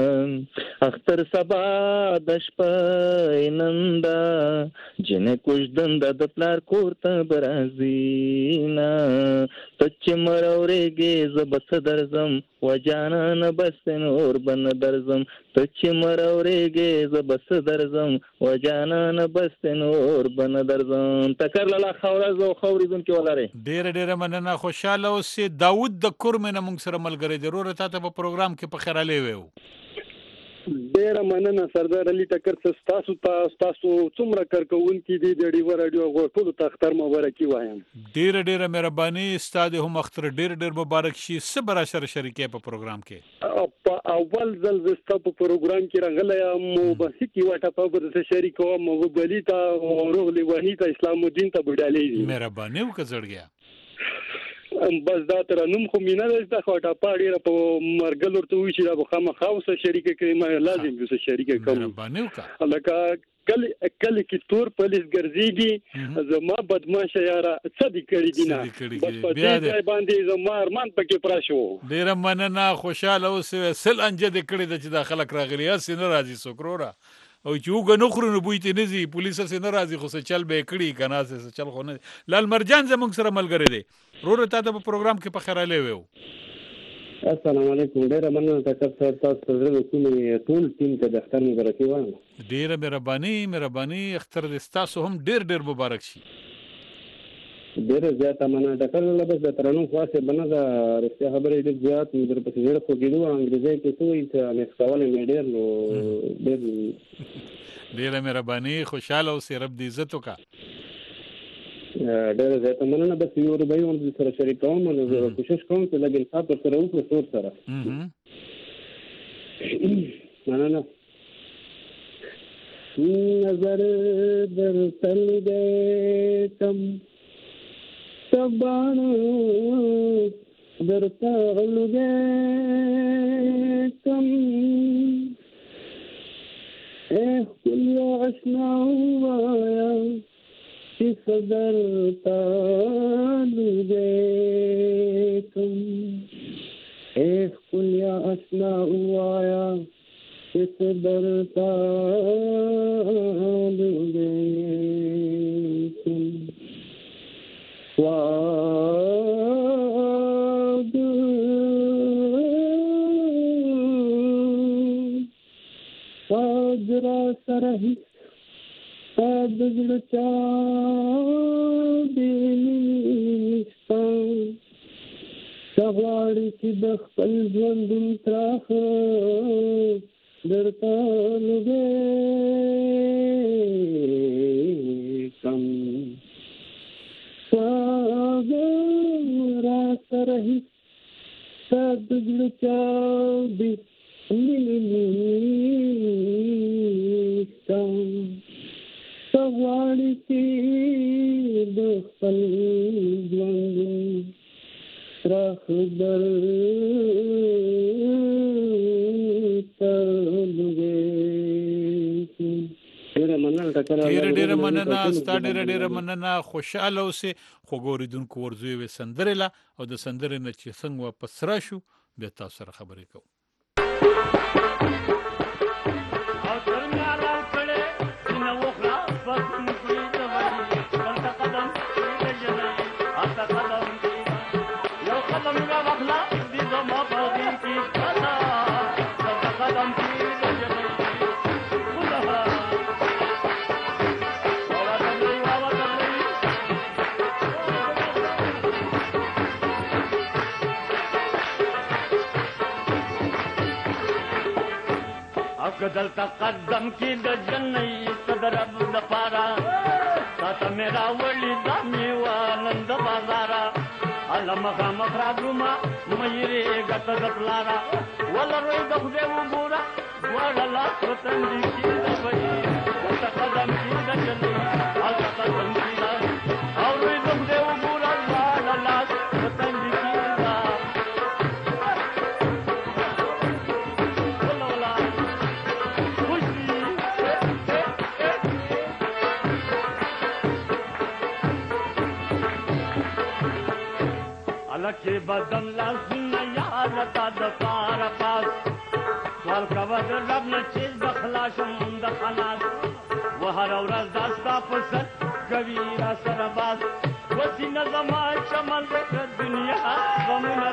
اختر سبا د شپې نندا جنې کوژدن د پلار کور ته برازي نا تچ مرورېږي زبس درزم و جانان بس نور بن درزم تچ مرورېږي زبس درزم و جانان بس نور بن درزم تکر لاله خورز او خوریدونکو ولاره ډېر ډېر مننه خوشاله اوسې داوود د کورمنه موږ سره ملګری ضرور ته په پروګرام کې په خیراله ویو ډیره مننه سردار علي ټکر تاسو تاسو څومره کارکونکي دي د ډیو رادیو غوټولو تختر مبارکي وایم ډیره ډیره مهرباني استاد هم اختر ډیر ډیر مبارک شي صبر سره شریکه په پروګرام کې اول ځل زستا په پروګرام کې راغلی مو بس کی واټه په بده شریک او مو بلی ته روغلی وحی ته اسلام الدین ته بډالې مهرباني وکړه بس دا تر نوم خو مینا د خواټه پاړي په مرګل ورته وی چې دا بخمه خاصه شریکه کوي ما لازم یو شریکه کوم مهرباني وکړه لکه کله کله کې تور پولیس ګرځيږي زما بدمعش یاره صدې کړی دینه بس په دې باندې زما ارمان پکې پراشو ډیر مننه خوشاله اوسې سل انجه د کړي د چې داخله راغلی اس نه راځي سوکرورا او چې وګ نه خورو نه بوې ته نزي پولیس سره نه راځي خو څه چل به کړي کنه څه چل خو نه لال مرجان زموږ سره ملګری دی رور ته په پروګرام کې په خیراله ویو السلام علیکم ډیر مننه تاسو تاسو سره کومې ټول ټیم ته د اختر مبارکي وایم ډیر مهرباني مهرباني اختر د تاسو هم ډیر ډیر مبارک شي ډیر زیاته مننه د کله لبس د ترنو خاصه بنه د رښتیا خبرې ډیر زیات در په ډیر خو کېدو انګریزي کې څوې چې مېسکاول مې ډیر نو ډیر ډیر مهرباني خوشاله او رب دې عزت وکا ډیر زیاته مننه بس یو روبای ون سره شریک کوم نو کوشش کوم چې لګل تاسو سره وکړو څور سره مننه نظر در تل دې کم سبان در تل دې کم اے کل آشنا وایا چې صدر تل دې کم اے کل آشنا وایا چې صدر تل دې کم واد فاجرا سرهی فاجر چا دینستان سغواړي چې د خپل ژوندون تراخ درته لږه کم فاجرا سرهی فاجر چا دینستان سغواړي چې د خپل ژوندون تراخ درته لږه ډیر ډیر مننه ستا ډیر ډیر مننه خوشاله اوسې خو ګوریدونکو ورزوی وې سندره لا او د سندره نه چې څنګه واپس راشو بیا تاسو سره خبرې کوم गदल तकदम की दजनई सदर अब दपारा ताता मेरा वली दामीवा नंद बाजारा अलम का मखराजुमा मयरे गत दपलारा वला रोई दखदे बुरा वला स्वतंत्री की दबई तकदम की दजनई अल तकदम की ला और रोई दखदे बुरा वला स्वतंत्री की ला پرې بدن لاسونه یار تا د پاره پاس سوال کوه د رب نه چې د خلاصم د خلاص و هر ورځ دا ستا په سر کوي را سره باز وسینه زما شمال د دنیا غمونه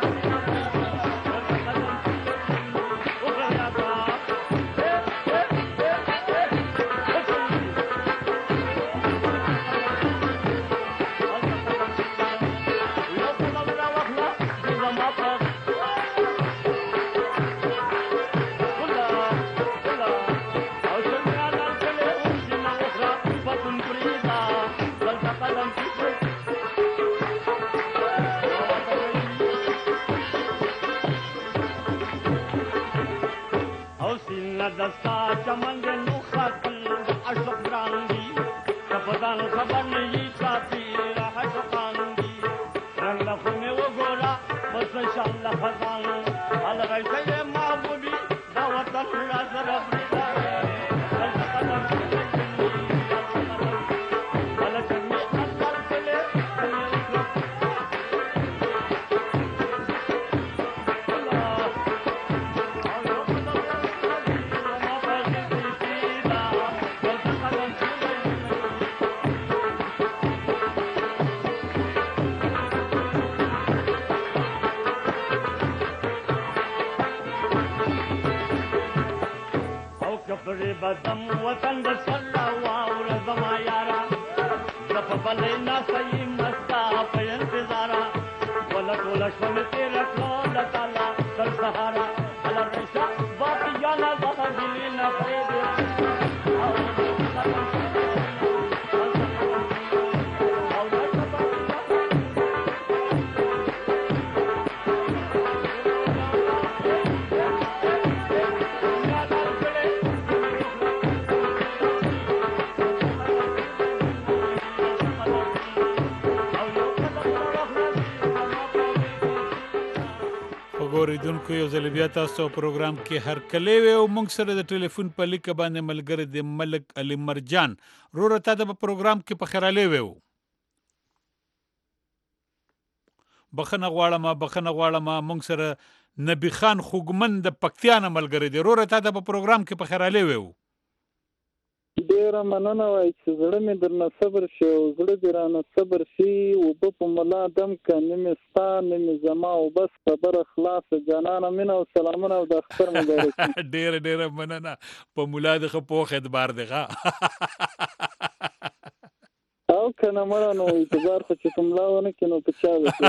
دستا چمن دے نو خاتل عشق رانگی کپدان خبر نہیں چاہتی راہ شقانگی رنگ لخونے وہ گورا بس شاء خزان الغی سے محبوبی دعوتن رازر افریدہ بدم وطن د سره واور زما یارا زف بلینا سي مستا په انتظار ولا ټول شپه تیر کړو د تعالی سر سهارا هل رشا باقي جانا زه دلی نه پرې اوریدونکو یو ځل بیا تاسو پروګرام کې هر کله وي او موږ سره د ټلیفون په لیک باندې ملګری د ملک علي مرجان روره تا د پروګرام کې په خیراله وي بخنه غواړم بخنه غواړم موږ سره نبی خان خوګمن د پکتیا نه ملګری دی روره تا د پروګرام کې په خیراله وي ډیره مننه وای چې زړه مې درنه صبر شي او زړه دې رانه صبر شي اوبه په ملا دم که نه مې ستا نه مې زما او بس خبره خلاصه جانانه مینه او سلامونه او د اختر مبارک ډیره ډیره مننه په ملا د ښه پوخ اعتبار دی ښه او که نه مړه نو اعتبار خو چې په ملا ونه کړي نو په چا وکړي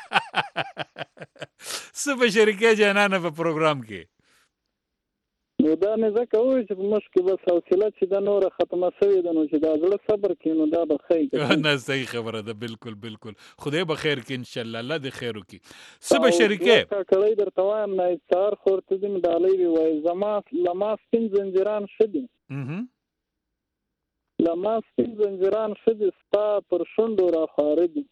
څه به شریکې جانانه په پروګرام کې نو دا نه ځکه وایي چې په مخ کې بس حوصله چې دا نوره ختمه شوې ده نو چې دا زړه صبر کړي نو دا به ښه نه صحیح خبره ده بالکل بالکل خدای به خیر کړي انشاءالله الله دې خیر وکړي څه به شریکې کړی درته وایم نه سهار خو ورته دې مې ډالۍ وي وایي زما له ما سپین زنجیران ښه دي له ما سپین زنجیران ښه دي ستا پر شونډو راخواره دي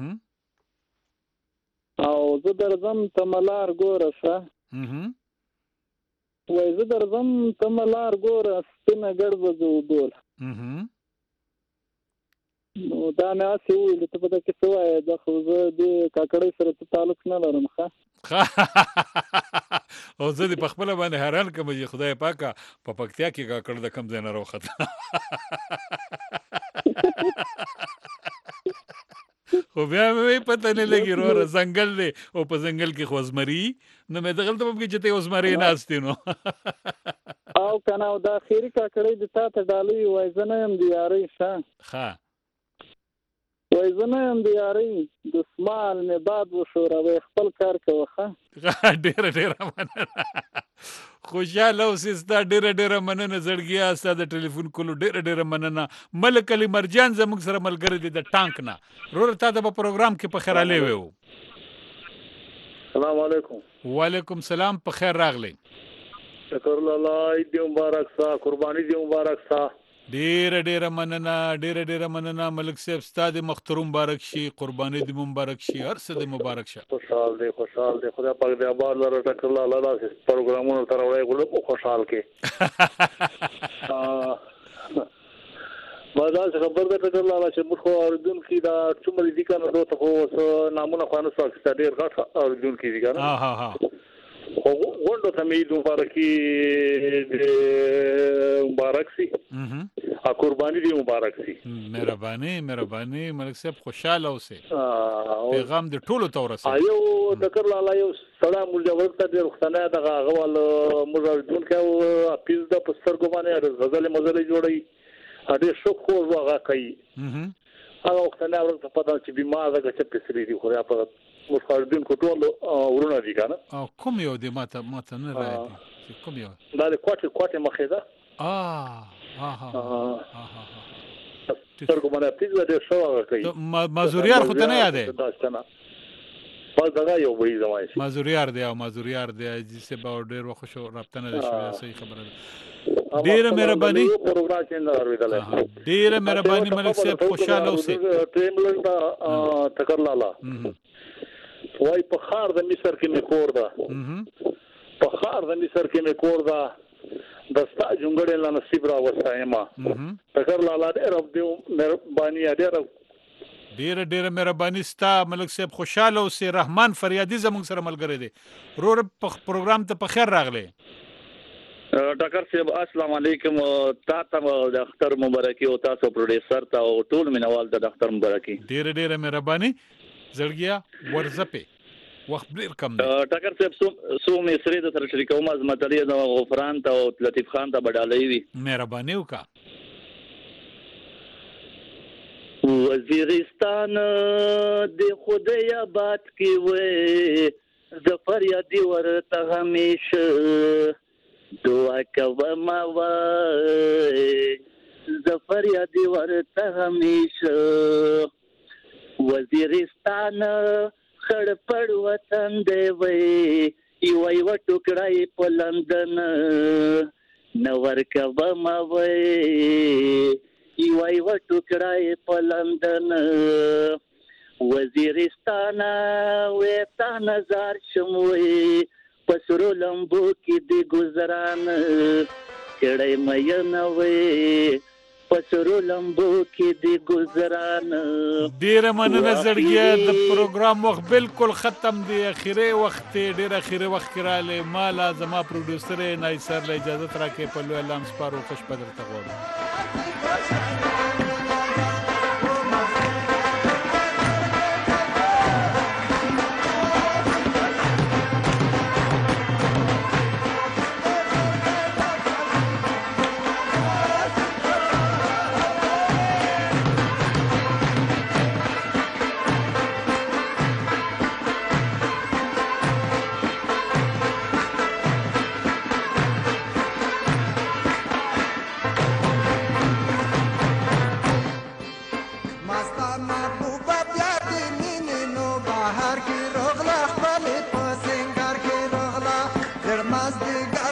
او زه درځم ته ملار ګوره ښه وای زه درځم ته ملار ګوره سپینه ګړبزه وبول نو دا مې هسې وویلې ته په ده کې څه وایې دا خو زه دې کاکړۍ سره څه تعلق نه لرم ښه او زه دې په خپله باندې حیران کړم چې خدای پاکه په پکتیا کې کاکړ د کوم ځای نه راوخته خو بیا مې پته نه لګي وروره ځنګل دی او په ځنګل کې خو زمري نو مې دغلته هم کې چې ته یو زمري ناستې نو او که نه او دا اخري کاکړۍ د تا ته ډالۍ وایي زه نه یم د یارۍ ښه ښه وایي زه نه یم د یارۍ دسمال مې باد وښوروئ خپل کار کوه ښه ډېره ډېره مننه خوشحاله اوسې ستا ډېره ډېره مننه زړګیا ستا د ټلیفون کولو ډېره ډېره مننه ملک علي مرجان زموږ سره ملګری دی د ټانک نه وروره تا د په پروګرام کې په خیرالی وی و سلام علیکم وعلیکم سلام په خیر راغلی شکر الله عید دې مبارک سا قرباني دې مبارک سا ډیره ډیره مننه ډیره ډیره مننه ملک صاحب ستاسو مختوم مبارک شي قرباني دې مبارک شي هر څه دې مبارک شه خوشحال دې خوشحال دې خدای پاک دې آباد لره ټکر الله الله دې پروګرامونو تر وړي ګل او خوشحال کې ما دا خبر ده ټکر لاله چې موږ خو اوریدونکي دا څومره دي کنه دوه خو نامونه خو نه څه ډېر غټ اوریدونکي دي کنه ها ها ها خو غونډه ته مې د مبارکي مبارک سي ا قرباني دی مبارک سي مهرباني مهرباني ملک صاحب خوشاله اوسه پیغام د ټولو ته ورسه ایو ټکر لاله یو سلام مجاور ته ډېر وختنه دغه غوال موږ اوریدونکي او پیز د پستر ګمانه غزل مزل جوړي ا دې شو خو هغه کوي هغه وخت نه ورته پته چې بیمار ده چې پسري دي خو یا په مخاردین کو ټول ورونه دي کنه او کوم یو دی ماته ماته نه راځي کوم یو دا د کوټه کوټه مخه ده اه ها ها ها سترګو باندې پیځه دې شو هغه کوي مازوریار خو ته نه یادې پس دغه یو وایي زمای مازوریار دی او مازوریار دی چې سبا ډېر وخت شو رابطه نه شوې صحیح خبره ده ډیره مهرباني ډیره مهرباني ملک صاحب خوشاله اوسه ټریملن دا ټکر لاله وای په خار د مصر کې مې کور ده په خار د مصر کې مې کور ده دستا جونګړې لا نصیب را وسایما ټکر لاله ډیره مهرباني ډیره ډیره ډیره مهرباني ستا ملک صاحب خوشاله اوسه رحمان فریادي زموږ سره ملګری دی رور پروګرام ته په خیر راغلی ډاکټر صاحب السلام علیکم تاسو د اختر مبارکي او تاسو پروډوسر ته او ټول مینوال ته د اختر مبارکي ډیره ډیره مهرباني زړګیا ورزپه وخت ډیر کم دی ډاکټر صاحب سو سو مې سره د سره شریکو ما زمتلي د غفران ته او لطیف خان ته بدالوي وي مهرباني وکا وزیرستان د خدای آباد کی وې ظفر یادی ورته همیشه دعا کوم وای ظفر یادی ورته همیشه وزیرستان خړ پړ وطن دی وای یو یو ټوکړای په لندن نور کوم وای یو یو ټوکړای په لندن وزیرستان وې تا نظر شموي پسرو لمبو کې دی گزاران کړه مې نه وې پسرو لمبو کې دی گزاران ډیر مننه زړګیا د پروګرام وخت بالکل ختم دی اخیری وخت ډیر اخیری وخت کړاله مالا زما پروډوسر نایسر له اجازه راکې په لوی اعلان سپارو خوش بدر ته غواړم Mas diga